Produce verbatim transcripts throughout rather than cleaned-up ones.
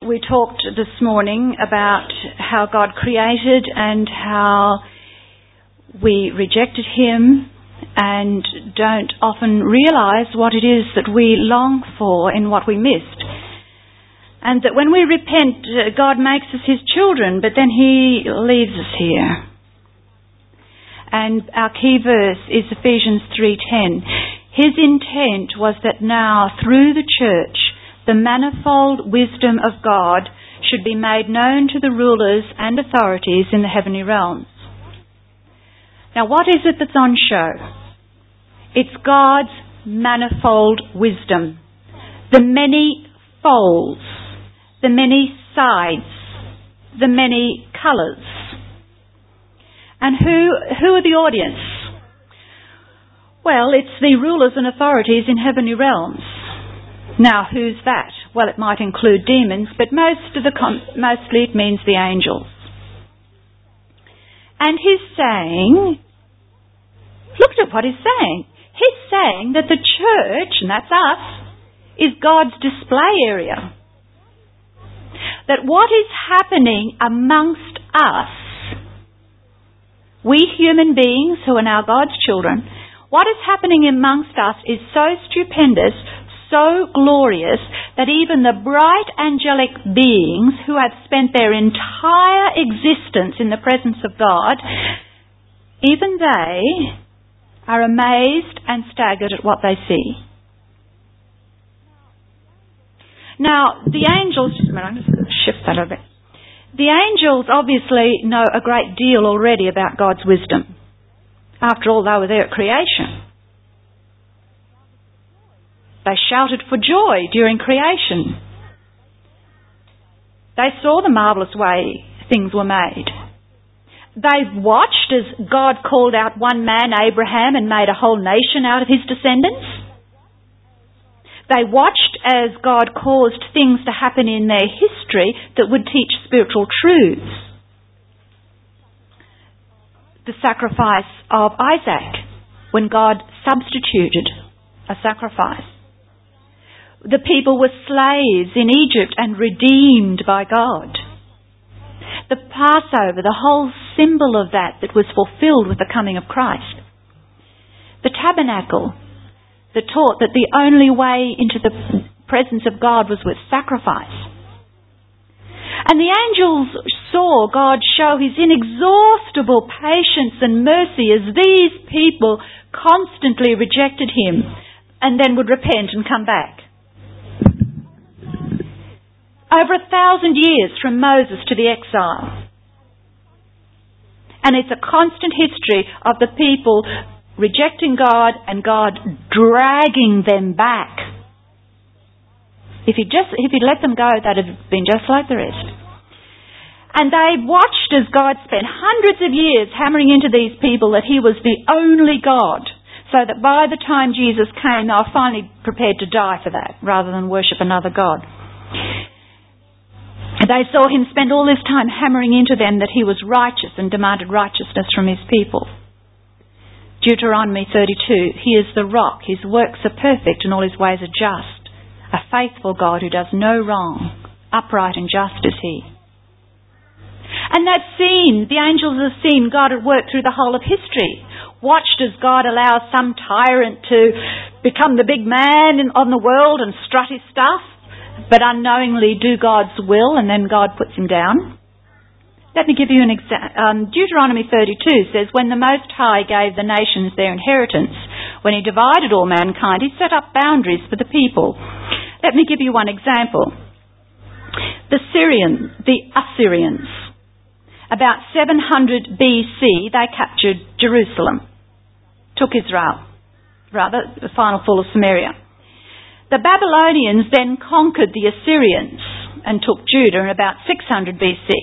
we talked this morning about how God created and how we rejected Him and don't often realise what it is that we long for in what we missed. And that when we repent, God makes us His children, but then He leaves us here. And our key verse is Ephesians three ten. His intent was that now, through the church, the manifold wisdom of God should be made known to the rulers and authorities in the heavenly realms. Now, what is it that's on show? It's God's manifold wisdom. The many folds, the many sides, the many colours. And who, who are the audience? Well, it's the rulers and authorities in heavenly realms. Now, who's that? Well, it might include demons, but most of the com- mostly it means the angels. And He's saying, look at what He's saying. He's saying that the church, and that's us, is God's display area. That what is happening amongst us, we human beings who are now God's children, what is happening amongst us is so stupendous, so glorious, that even the bright angelic beings who have spent their entire existence in the presence of God, even they are amazed and staggered at what they see. Now, the angels, just a minute, I'm just going to shift that a bit. The angels obviously know a great deal already about God's wisdom. After all, they were there at creation. They shouted for joy during creation. They saw the marvellous way things were made. They watched as God called out one man, Abraham, and made a whole nation out of his descendants. They watched as God caused things to happen in their history that would teach spiritual truths. The sacrifice of Isaac, when God substituted a sacrifice. The people were slaves in Egypt and redeemed by God. The Passover, the whole symbol of that that was fulfilled with the coming of Christ. The tabernacle, that taught that the only way into the presence of God was with sacrifice. And the angels saw God show His inexhaustible patience and mercy as these people constantly rejected Him and then would repent and come back. Over a thousand years from Moses to the exile. And it's a constant history of the people rejecting God and God dragging them back. If He'd just, if He'd let them go, they'd have been just like the rest. And they watched as God spent hundreds of years hammering into these people that He was the only God, so that by the time Jesus came, they were finally prepared to die for that, rather than worship another God. They saw Him spend all this time hammering into them that He was righteous and demanded righteousness from His people. Deuteronomy thirty-two, He is the rock, His works are perfect and all His ways are just. A faithful God who does no wrong, upright and just is He. And that scene, the angels have seen God at work through the whole of history. Watched as God allows some tyrant to become the big man in, on the world and strut his stuff, but unknowingly do God's will, and then God puts him down. Let me give you an example. Um, Deuteronomy thirty-two says, when the Most High gave the nations their inheritance, when He divided all mankind, He set up boundaries for the people. Let me give you one example. The Syrian, the Assyrians, about seven hundred B C, they captured Jerusalem, took Israel, rather, the final fall of Samaria. The Babylonians then conquered the Assyrians and took Judah in about six hundred B C.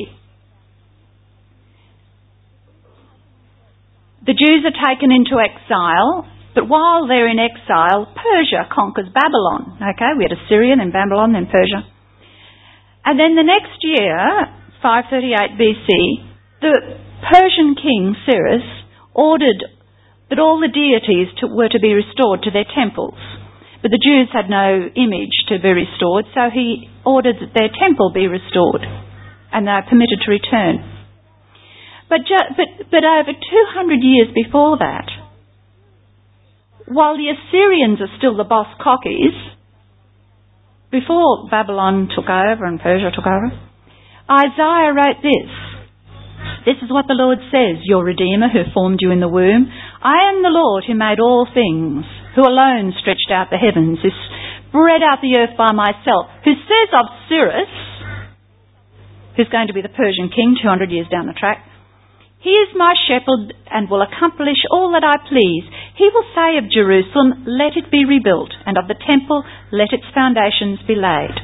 The Jews are taken into exile, but while they're in exile, Persia conquers Babylon. Okay, we had Assyria, then Babylon, then Persia. And then the next year, five thirty-eight B C, the Persian king Cyrus ordered that all the deities to, were to be restored to their temples. But the Jews had no image to be restored, so he ordered that their temple be restored, and they were permitted to return. But, ju- but, but over two hundred years before that, while the Assyrians are still the boss cockies, before Babylon took over and Persia took over, Isaiah wrote this. This is what the Lord says, your Redeemer who formed you in the womb. I am the Lord who made all things, who alone stretched out the heavens, who spread out the earth by myself, who says of Cyrus, who's going to be the Persian king two hundred years down the track, he is my shepherd and will accomplish all that I please. He will say of Jerusalem, let it be rebuilt, and of the temple, let its foundations be laid.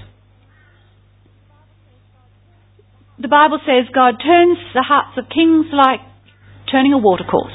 The Bible says God turns the hearts of kings like turning a watercourse.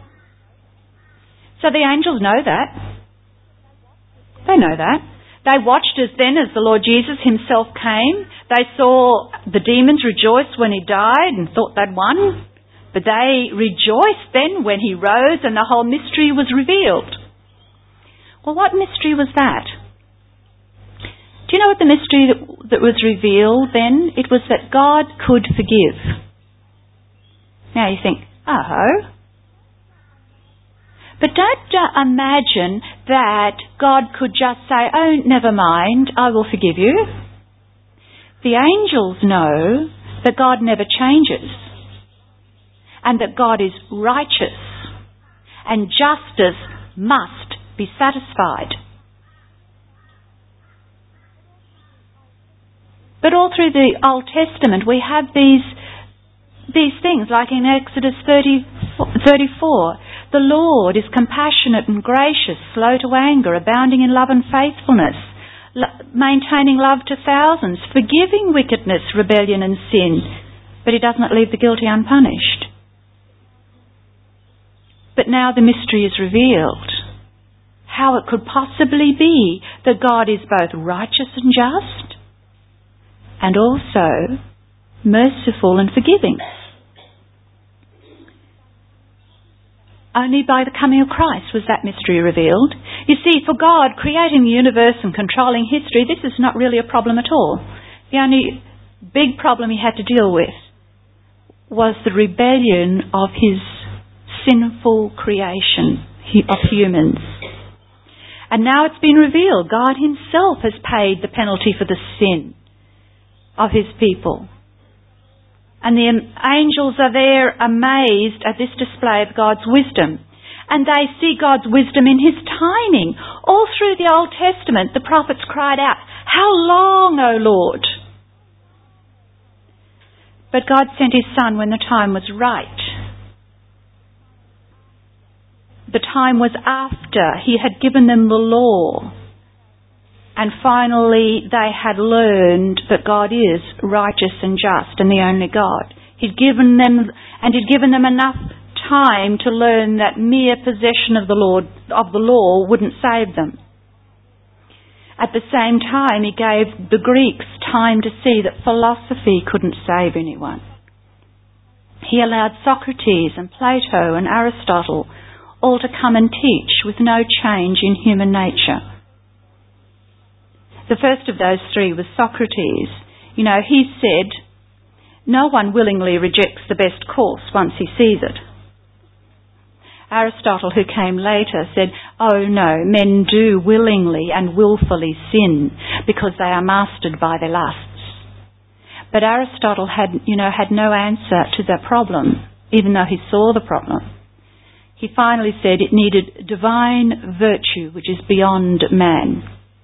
So the angels know that. They know that. They watched as then as the Lord Jesus himself came. They saw the demons rejoice when he died and thought they'd won. But they rejoiced then when he rose and the whole mystery was revealed. Well, what mystery was that? Do you know what the mystery that, that was revealed then? It was that God could forgive. Now you think, oh. But don't uh, imagine that God could just say, oh, never mind, I will forgive you. The angels know that God never changes, and that God is righteous, and justice must be satisfied. But all through the Old Testament we have these these things, like in Exodus thirty, thirty-four. The Lord is compassionate and gracious, slow to anger, abounding in love and faithfulness, lo- maintaining love to thousands, forgiving wickedness, rebellion and sin, but he does not leave the guilty unpunished. But now the mystery is revealed. How it could possibly be that God is both righteous and just, and also merciful and forgiving. Only by the coming of Christ was that mystery revealed. You see, for God, creating the universe and controlling history, this is not really a problem at all. The only big problem he had to deal with was the rebellion of his sinful creation of humans. And now it's been revealed. God himself has paid the penalty for the sin of his people. And the angels are there amazed at this display of God's wisdom. And they see God's wisdom in his timing. All through the Old Testament, the prophets cried out, how long, O Lord? But God sent his Son when the time was right. The time was after he had given them the law. And finally they had learned that God is righteous and just and the only God. He'd given them, and he'd given them enough time to learn that mere possession of the Lord, of the law wouldn't save them. At the same time, he gave the Greeks time to see that philosophy couldn't save anyone. He allowed Socrates and Plato and Aristotle all to come and teach with no change in human nature. The first of those three was Socrates. You know, he said, no one willingly rejects the best course once he sees it. Aristotle, who came later, said, oh no, men do willingly and willfully sin because they are mastered by their lusts. But Aristotle had, you know, had no answer to the problem, even though he saw the problem. He finally said it needed divine virtue, which is beyond man.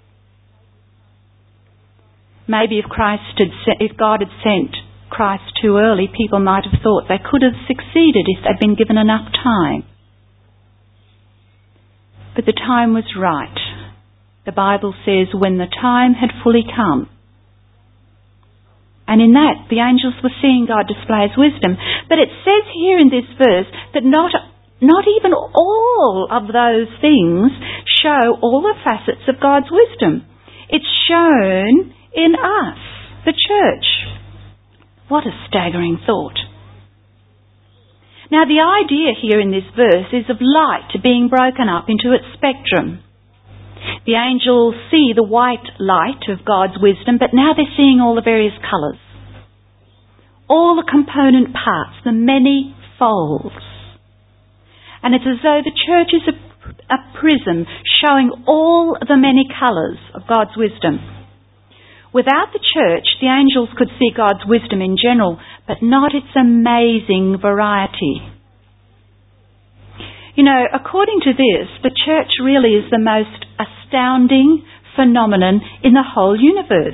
Maybe if Christ had, if God had sent Christ too early, people might have thought they could have succeeded if they'd been given enough time. But the time was right. The Bible says when the time had fully come. And in that, the angels were seeing God display his wisdom. But it says here in this verse that not, not even all of those things show all the facets of God's wisdom. It's shown in us, the church. What a staggering thought. Now the idea here in this verse is of light being broken up into its spectrum. The angels see the white light of God's wisdom, but now they're seeing all the various colours. All the component parts, the many folds. And it's as though the church is a, a prism showing all the many colours of God's wisdom. Without the church, the angels could see God's wisdom in general, but not its amazing variety. You know, according to this, the church really is the most astounding phenomenon in the whole universe.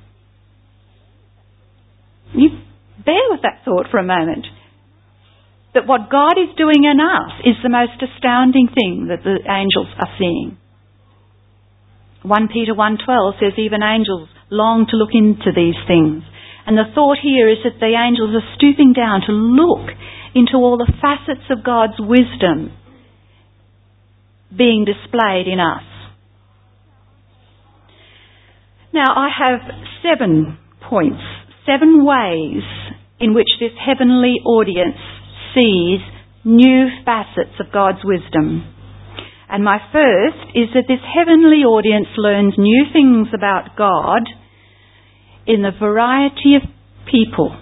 You bear with that thought for a moment. That what God is doing in us is the most astounding thing that the angels are seeing. First Peter one twelve says even angels long to look into these things. And the thought here is that the angels are stooping down to look into all the facets of God's wisdom being displayed in us. Now I have seven points, seven ways in which this heavenly audience sees new facets of God's wisdom. And my first is that this heavenly audience learns new things about God in the variety of people.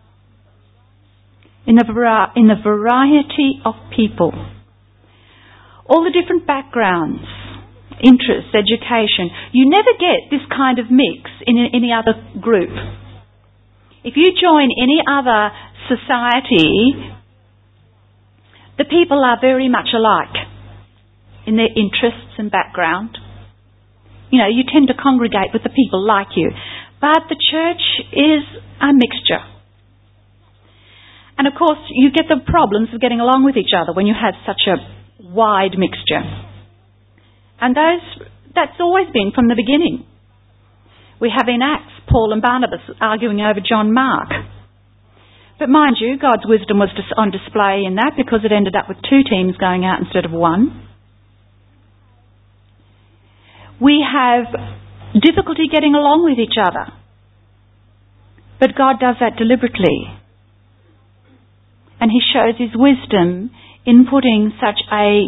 In the, vari- in the variety of people. All the different backgrounds, interests, education. You never get this kind of mix in any other group. If you join any other society, the people are very much alike in their interests and background. You know, you tend to congregate with the people like you. But the church is a mixture. And of course, you get the problems of getting along with each other when you have such a wide mixture. And those that's always been from the beginning. We have in Acts Paul and Barnabas arguing over John Mark. But mind you, God's wisdom was on display in that because it ended up with two teams going out instead of one. We have difficulty getting along with each other. But God does that deliberately. And He shows His wisdom in putting such a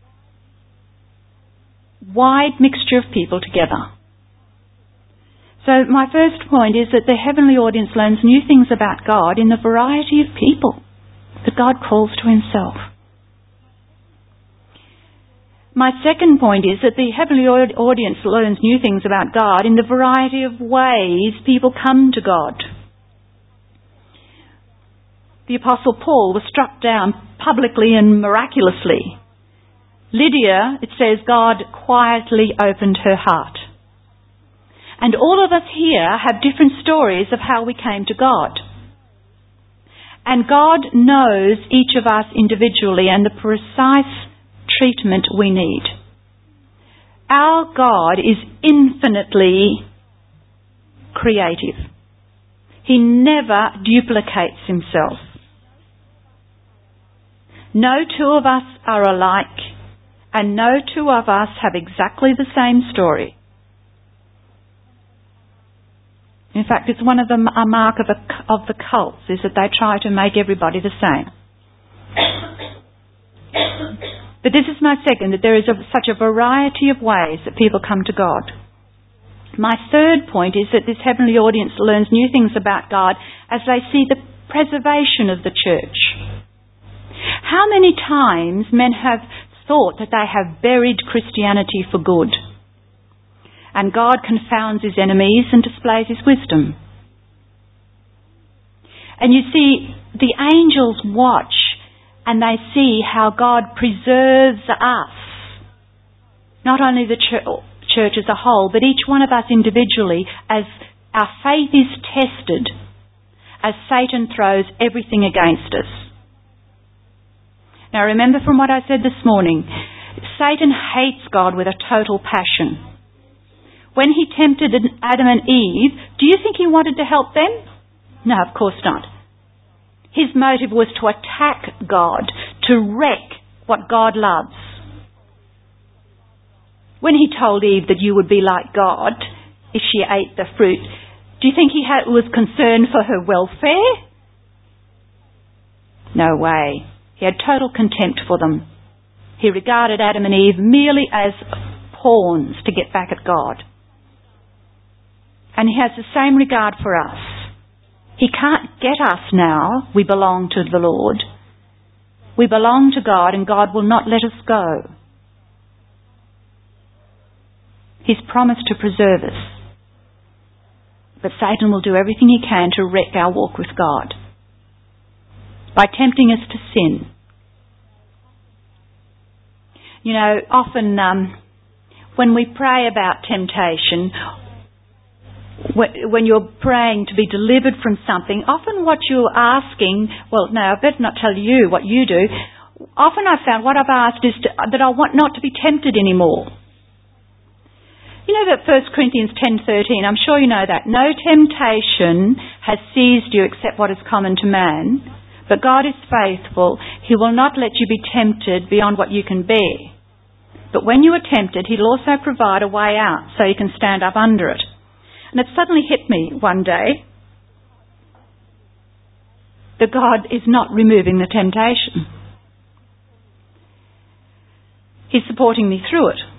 wide mixture of people together. So my first point is that the heavenly audience learns new things about God in the variety of people that God calls to Himself. My second point is that the heavenly audience learns new things about God in the variety of ways people come to God. The Apostle Paul was struck down publicly and miraculously. Lydia, it says, God quietly opened her heart. And all of us here have different stories of how we came to God. And God knows each of us individually and the precise treatment we need. Our God is infinitely creative. He never duplicates Himself. No two of us are alike, and no two of us have exactly the same story. In fact, it's one of the a mark of, a, of the cults is that they try to make everybody the same. But this is my second, that there is a, such a variety of ways that people come to God. My third point is that this heavenly audience learns new things about God as they see the preservation of the church. How many times men have thought that they have buried Christianity for good? And God confounds His enemies and displays His wisdom. And you see, the angels watch and they see how God preserves us. Not only the church as a whole, but each one of us individually, as our faith is tested, as Satan throws everything against us. Now remember from what I said this morning, Satan hates God with a total passion. When he tempted Adam and Eve, do you think he wanted to help them? No, of course not. His motive was to attack God, to wreck what God loves. When he told Eve that you would be like God if she ate the fruit, do you think he had, was concerned for her welfare? No way. He had total contempt for them. He regarded Adam and Eve merely as horns to get back at God. And he has the same regard for us. He can't get us now. We belong to the Lord. We belong to God, and God will not let us go. He's promised to preserve us. But Satan will do everything he can to wreck our walk with God by tempting us to sin. You know, often um, when we pray about temptation, when you're praying to be delivered from something, often what you're asking, well, no, I better not tell you what you do. Often I've found what I've asked is to, that I want not to be tempted anymore. You know that First Corinthians ten thirteen, I'm sure you know that. No temptation has seized you except what is common to man, but God is faithful. He will not let you be tempted beyond what you can bear. But when you are tempted, He'll also provide a way out so you can stand up under it. And it suddenly hit me one day that God is not removing the temptation. He's supporting me through it.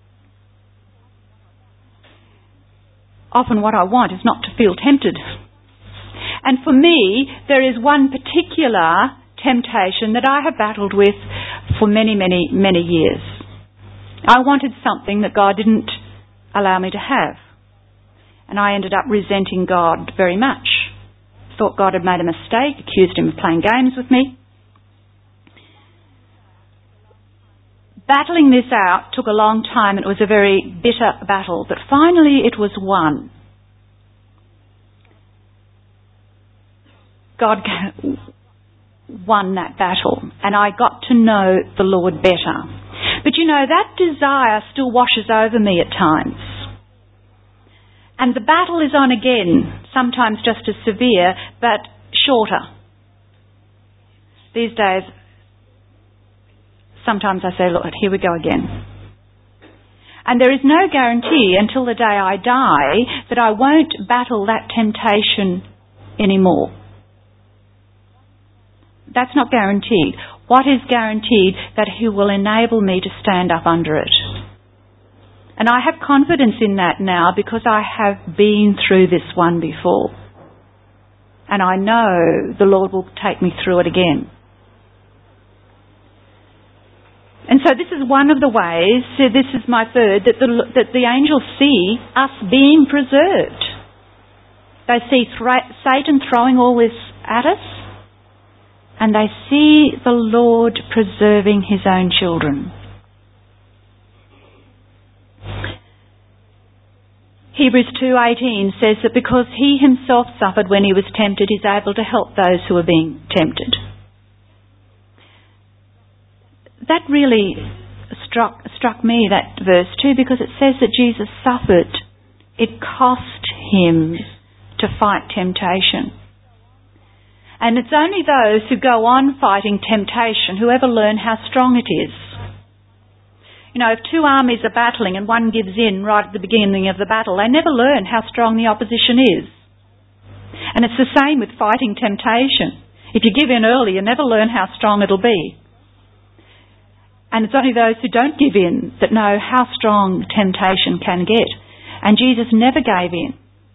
Often what I want is not to feel tempted. And for me, there is one particular temptation that I have battled with for many, many, many years. I wanted something that God didn't allow me to have. And I ended up resenting God very much. Thought God had made a mistake, accused Him of playing games with me. Battling this out took a long time, and it was a very bitter battle, but finally it was won. God won that battle, and I got to know the Lord better. But you know, that desire still washes over me at times. And the battle is on again, sometimes just as severe, but shorter. These days, sometimes I say, Lord, here we go again. And there is no guarantee until the day I die that I won't battle that temptation anymore. That's not guaranteed. What is guaranteed? That He will enable me to stand up under it. And I have confidence in that now because I have been through this one before. And I know the Lord will take me through it again. And so this is one of the ways, so this is my third, that the, that the angels see us being preserved. They see th- Satan throwing all this at us, and they see the Lord preserving His own children. Hebrews two eighteen says that because He Himself suffered when He was tempted, He's able to help those who are being tempted. That really struck struck me, that verse too, because it says that Jesus suffered. It cost Him to fight temptation. And it's only those who go on fighting temptation who ever learn how strong it is. You know, if two armies are battling and one gives in right at the beginning of the battle, they never learn how strong the opposition is. And it's the same with fighting temptation. If you give in early, you never learn how strong it'll be. And it's only those who don't give in that know how strong temptation can get. And Jesus never gave in.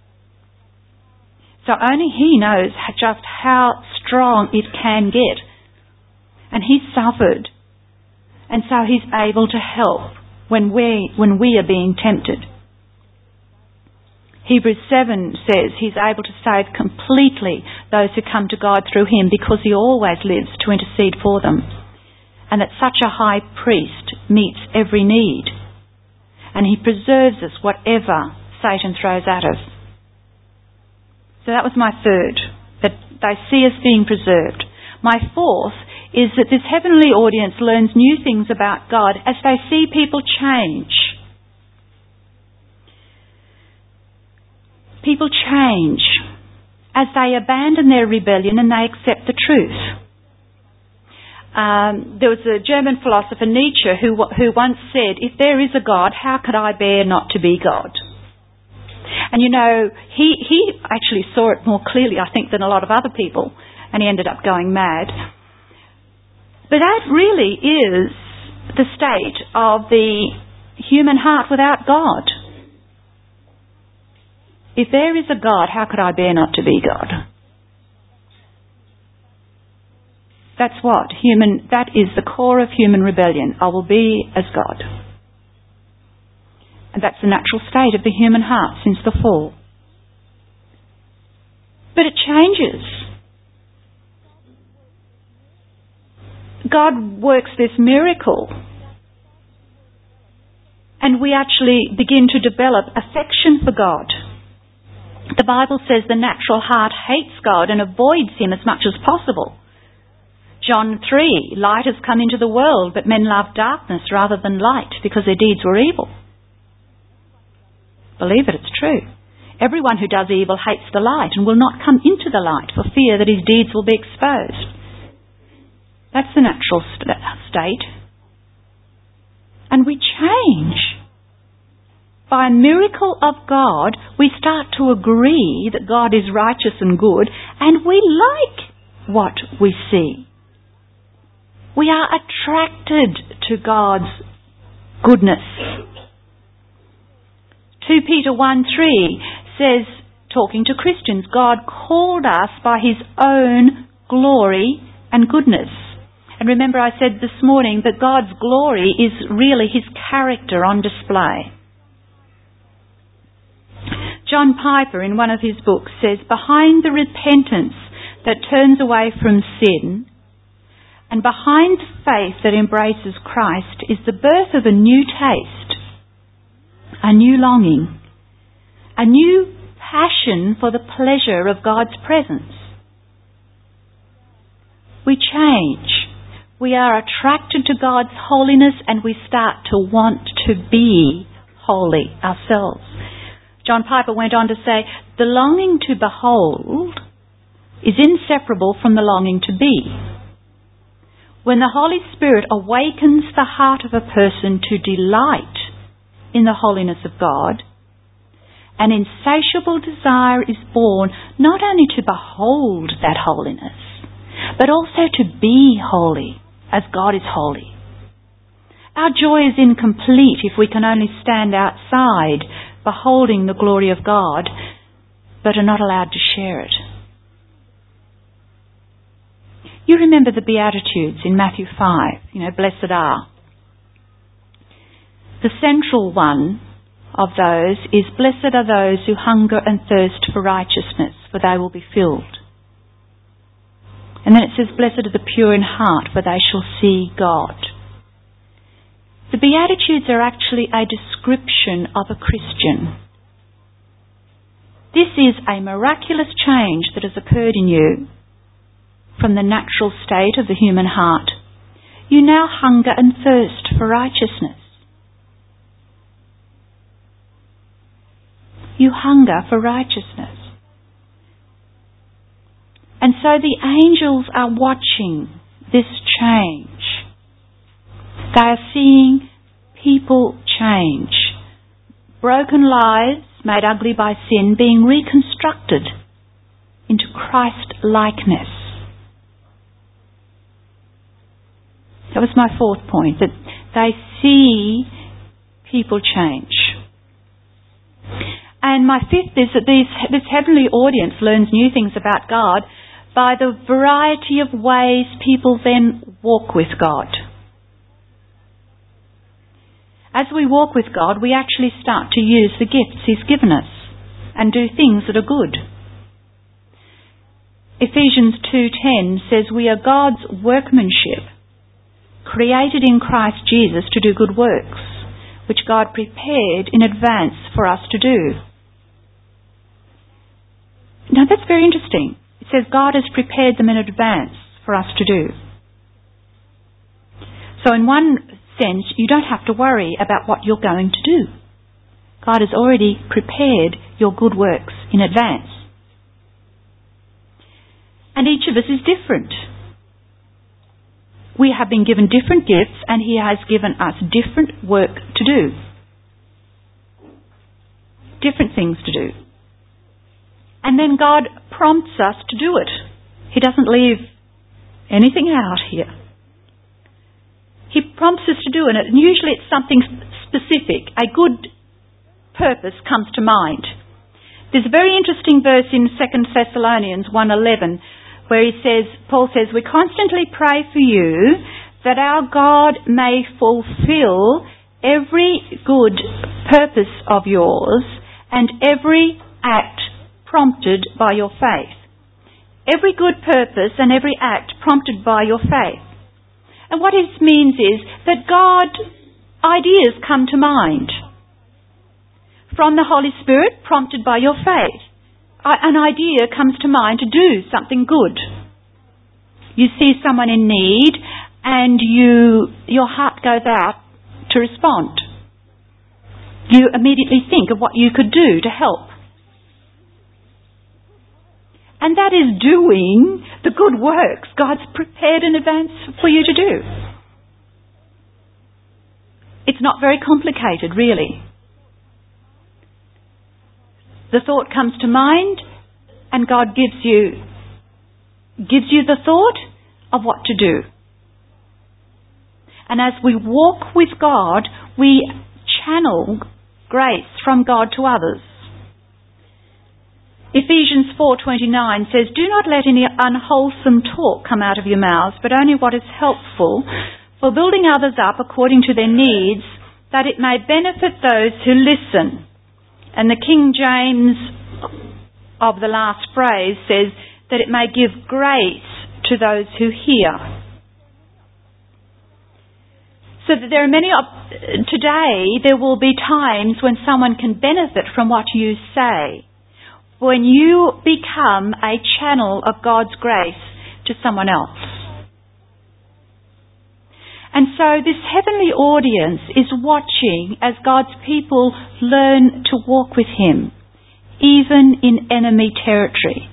So only He knows just how strong it can get. And He suffered. And so He's able to help when we, when we are being tempted. Hebrews seven says He's able to save completely those who come to God through Him because He always lives to intercede for them. And that such a high priest meets every need. And He preserves us whatever Satan throws at us. So that was my third, that they see us being preserved. My fourth is that this heavenly audience learns new things about God as they see people change. People change as they abandon their rebellion and they accept the truth. Um, there was a German philosopher, Nietzsche, who who once said, if there is a God, how could I bear not to be God? And you know, he, he actually saw it more clearly, I think, than a lot of other people, and he ended up going mad. But that really is the state of the human heart without God. If there is a God, how could I bear not to be God? That's what human, that is the core of human rebellion. I will be as God. And that's the natural state of the human heart since the fall. But it changes. God works this miracle. And we actually begin to develop affection for God. The Bible says the natural heart hates God and avoids Him as much as possible. John three, light has come into the world, but men love darkness rather than light because their deeds were evil. Believe it, it's true. Everyone who does evil hates the light and will not come into the light for fear that his deeds will be exposed. That's the natural st- state. And we change. By a miracle of God, we start to agree that God is righteous and good, and we like what we see. We are attracted to God's goodness. two Peter one three says, talking to Christians, God called us by His own glory and goodness. And remember I said this morning that God's glory is really His character on display. John Piper, in one of his books, says, behind the repentance that turns away from sin and behind the faith that embraces Christ is the birth of a new taste, a new longing, a new passion for the pleasure of God's presence. We change. We are attracted to God's holiness and we start to want to be holy ourselves. John Piper went on to say, the longing to behold is inseparable from the longing to be. When the Holy Spirit awakens the heart of a person to delight in the holiness of God, an insatiable desire is born not only to behold that holiness, but also to be holy as God is holy. Our joy is incomplete if we can only stand outside beholding the glory of God, but are not allowed to share it. You remember the Beatitudes in Matthew five, you know, blessed are. The central one of those is, blessed are those who hunger and thirst for righteousness, for they will be filled. And then it says, blessed are the pure in heart, for they shall see God. The Beatitudes are actually a description of a Christian. This is a miraculous change that has occurred in you from the natural state of the human heart. You now hunger and thirst for righteousness. You hunger for righteousness. And so the angels are watching this change. They are seeing people change. Broken lives made ugly by sin being reconstructed into Christ-likeness. That was my fourth point, that they see people change. And my fifth is that these, this heavenly audience learns new things about God by the variety of ways people then walk with God. As we walk with God, we actually start to use the gifts He's given us and do things that are good. Ephesians two ten says we are God's workmanship, created in Christ Jesus to do good works, which God prepared in advance for us to do. Now that's very interesting. It says God has prepared them in advance for us to do. So in one sense, you don't have to worry about what you're going to do. God has already prepared your good works in advance. And each of us is different. We have been given different gifts and He has given us different work to do. Different things to do. And then God prompts us to do it. He doesn't leave anything out here. He prompts us to do it, and usually it's something specific, a good purpose comes to mind. There's a very interesting verse in Second Thessalonians one eleven where he says, Paul says, we constantly pray for you that our God may fulfill every good purpose of yours and every act prompted by your faith. Every good purpose and every act prompted by your faith. And what it means is that God, ideas come to mind from the Holy Spirit, prompted by your faith. An idea comes to mind to do something good. You see someone in need and you, your heart goes out to respond. You immediately think of what you could do to help. And that is doing the good works God's prepared in advance for you to do. It's not very complicated, really. The thought comes to mind and God gives you, gives you the thought of what to do. And as we walk with God, we channel grace from God to others. Ephesians four twenty-nine says, do not let any unwholesome talk come out of your mouths, but only what is helpful for building others up according to their needs, that it may benefit those who listen. And the King James of the last phrase says that it may give grace to those who hear. So that there are many, op- today there will be times when someone can benefit from what you say. When you become a channel of God's grace to someone else. And so this heavenly audience is watching as God's people learn to walk with Him, even in enemy territory.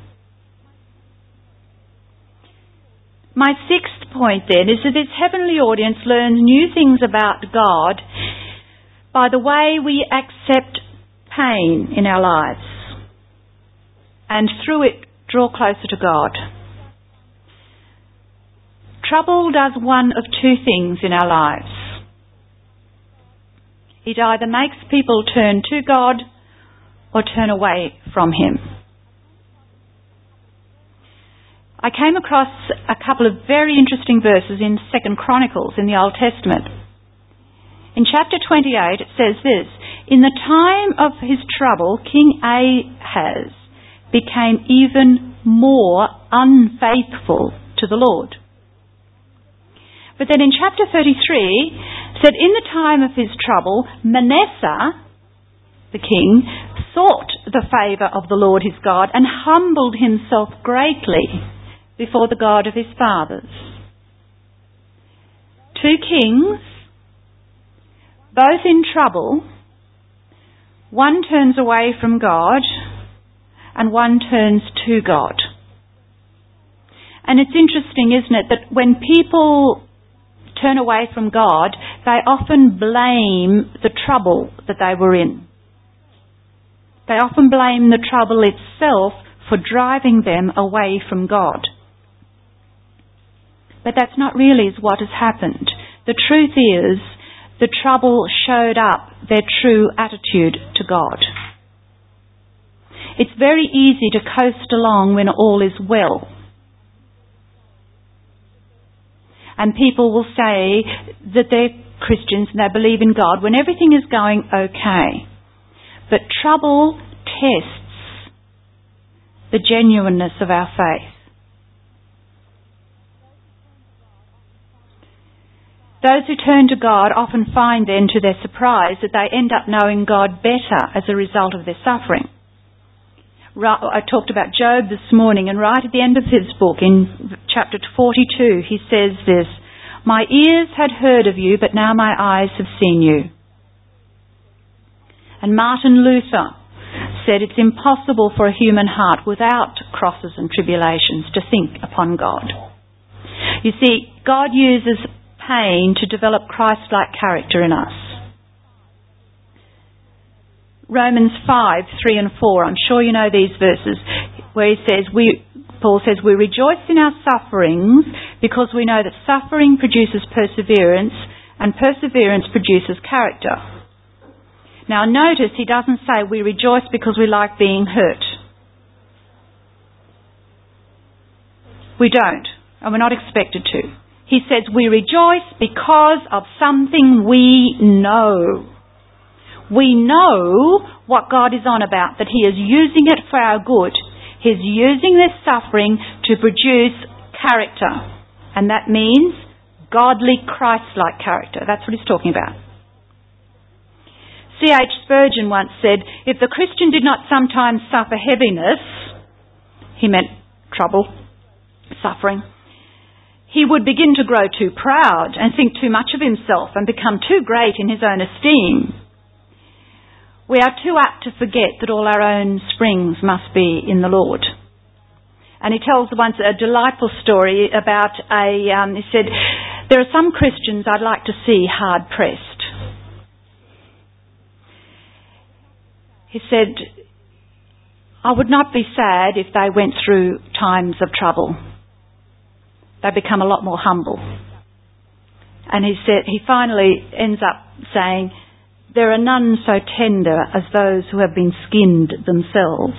My sixth point then is that this heavenly audience learns new things about God by the way we accept pain in our lives and through it draw closer to God. Trouble does one of two things in our lives. It either makes people turn to God or turn away from Him. I came across a couple of very interesting verses in Second Chronicles in the Old Testament. In chapter twenty-eight it says this, in the time of his trouble, King Ahaz became even more unfaithful to the Lord. But then in chapter thirty-three, it said, in the time of his trouble, Manasseh, the king, sought the favour of the Lord his God and humbled himself greatly before the God of his fathers. Two kings, both in trouble. One turns away from God and one turns to God. And it's interesting, isn't it, that when people turn away from God, they often blame the trouble that they were in. They often blame the trouble itself for driving them away from God. But that's not really what has happened. The truth is, the trouble showed up their true attitude to God. It's very easy to coast along when all is well. And people will say that they're Christians and they believe in God when everything is going okay. But trouble tests the genuineness of our faith. Those who turn to God often find then, to their surprise, that they end up knowing God better as a result of their suffering. I talked about Job this morning, and right at the end of his book, in chapter forty-two, he says this, my ears had heard of you, but now my eyes have seen you. And Martin Luther said it's impossible for a human heart without crosses and tribulations to think upon God. You see, God uses pain to develop Christ-like character in us. Romans five, three and four, I'm sure you know these verses, where he says, we, Paul says, we rejoice in our sufferings because we know that suffering produces perseverance and perseverance produces character. Now notice he doesn't say we rejoice because we like being hurt. We don't, and we're not expected to. He says we rejoice because of something we know. We know what God is on about, that he is using it for our good. He's using this suffering to produce character. And that means godly, Christ-like character. That's what he's talking about. C H Spurgeon once said, if the Christian did not sometimes suffer heaviness, he meant trouble, suffering, he would begin to grow too proud and think too much of himself and become too great in his own esteem. We are too apt to forget that all our own springs must be in the Lord. And he tells once a delightful story about a, um, he said, there are some Christians I'd like to see hard pressed. He said, I would not be sad if they went through times of trouble. They become a lot more humble. And he said, he finally ends up saying, there are none so tender as those who have been skinned themselves.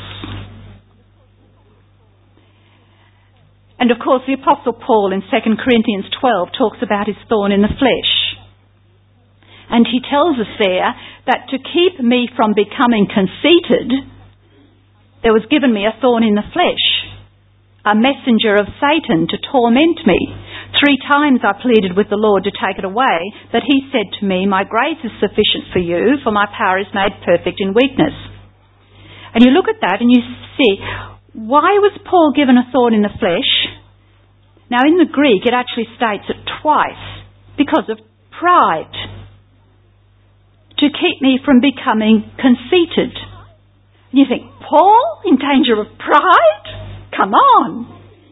And of course the Apostle Paul in Second Corinthians twelve talks about his thorn in the flesh. And he tells us there that to keep me from becoming conceited, there was given me a thorn in the flesh, a messenger of Satan to torment me. Three times I pleaded with the Lord to take it away, but he said to me, my grace is sufficient for you, for my power is made perfect in weakness. And you look at that and you see, why was Paul given a thorn in the flesh? Now in the Greek it actually states it twice, because of pride. To keep me from becoming conceited. And you think, Paul in danger of pride? Come on.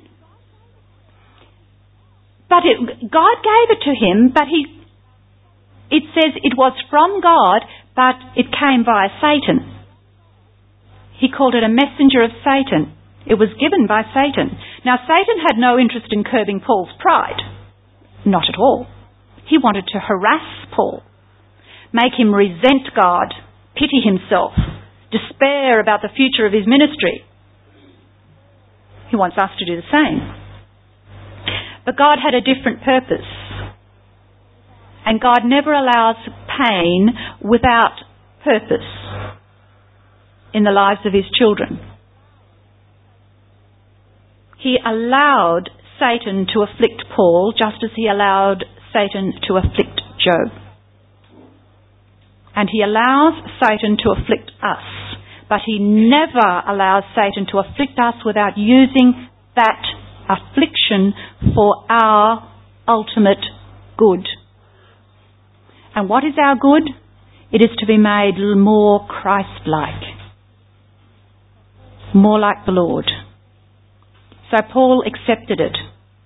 But it, God gave it to him, but he, it says it was from God, but it came via Satan. He called it a messenger of Satan. It was given by Satan. Now Satan had no interest in curbing Paul's pride. Not at all. He wanted to harass Paul. Make him resent God, pity himself, despair about the future of his ministry. He wants us to do the same. But God had a different purpose. And God never allows pain without purpose in the lives of his children. He allowed Satan to afflict Paul just as he allowed Satan to afflict Job. And he allows Satan to afflict us. But he never allows Satan to afflict us without using that affliction for our ultimate good. And what is our good? It is to be made more Christ-like. More like the Lord. So Paul accepted it.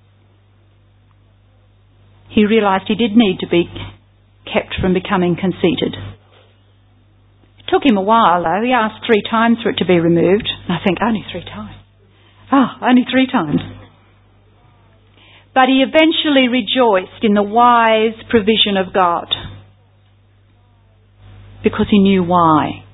He realised he did need to be kept from becoming conceited. It took him a while though. He asked three times for it to be removed. And I think, only three times. Ah, oh, only three times. But he eventually rejoiced in the wise provision of God. Because he knew why.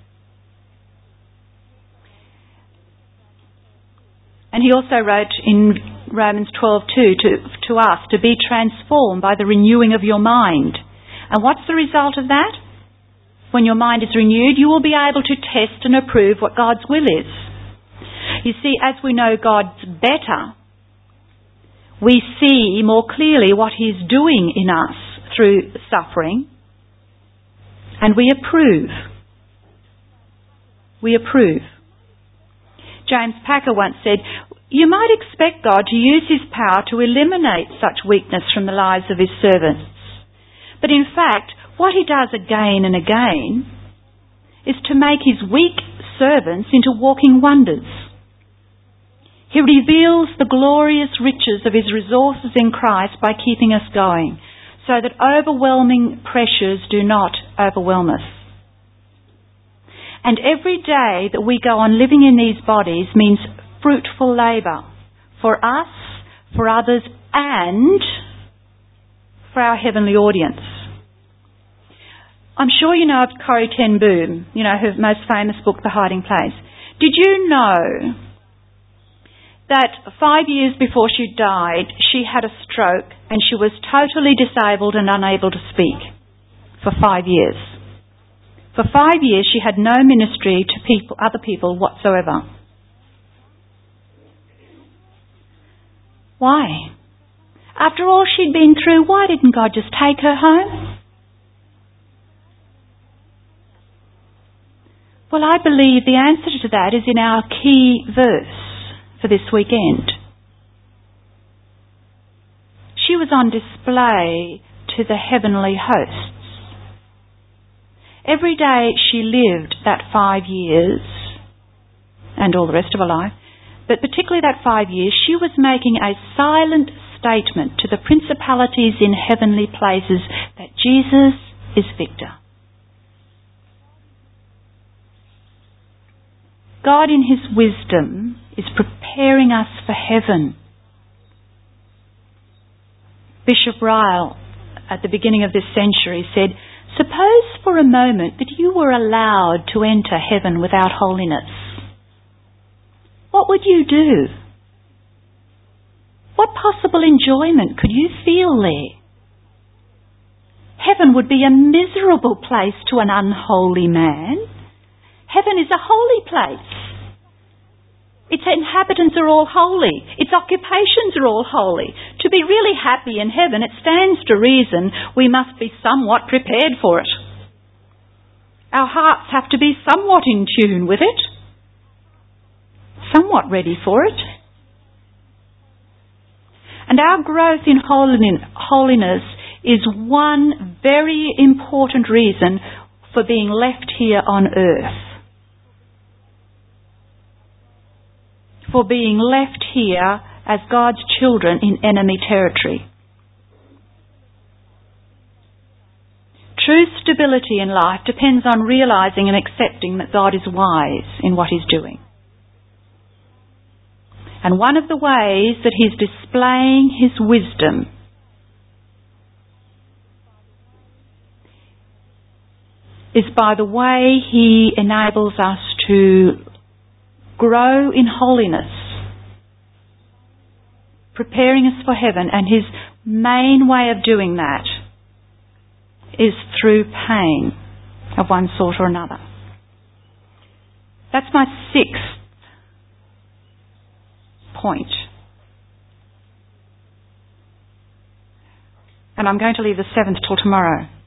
And he also wrote in Romans twelve two to, to us to be transformed by the renewing of your mind. And what's the result of that? When your mind is renewed, you will be able to test and approve what God's will is. You see, as we know God's better, we see more clearly what he's doing in us through suffering, and we approve. We approve. James Packer once said, you might expect God to use his power to eliminate such weakness from the lives of his servants. But in fact, what he does again and again is to make his weak servants into walking wonders. He reveals the glorious riches of his resources in Christ by keeping us going, so that overwhelming pressures do not overwhelm us. And every day that we go on living in these bodies means fruitful labour for us, for others, and for our heavenly audience. I'm sure you know of Corrie ten Boom, you know, her most famous book, The Hiding Place. Did you know that five years before she died, she had a stroke and she was totally disabled and unable to speak for five years? For five years, she had no ministry to people, other people whatsoever. Why? After all she'd been through, why didn't God just take her home? Well, I believe the answer to that is in our key verse for this weekend. She was on display to the heavenly hosts. Every day she lived that five years, and all the rest of her life, but particularly that five years, she was making a silent statement to the principalities in heavenly places that Jesus is victor. God in his wisdom is preparing us for heaven. Bishop Ryle, at the beginning of this century, said, "Suppose for a moment that you were allowed to enter heaven without holiness. What would you do? What possible enjoyment could you feel there? Heaven would be a miserable place to an unholy man. Heaven is a holy place. Its inhabitants are all holy. Its occupations are all holy. To be really happy in heaven, it stands to reason we must be somewhat prepared for it. Our hearts have to be somewhat in tune with it, somewhat ready for it. And our growth in holiness is one very important reason for being left here on earth. For being left here as God's children in enemy territory. True stability in life depends on realising and accepting that God is wise in what he's doing. And one of the ways that he's displaying his wisdom is by the way he enables us to grow in holiness, preparing us for heaven, and his main way of doing that is through pain of one sort or another. That's my sixth point. And I'm going to leave the seventh till tomorrow.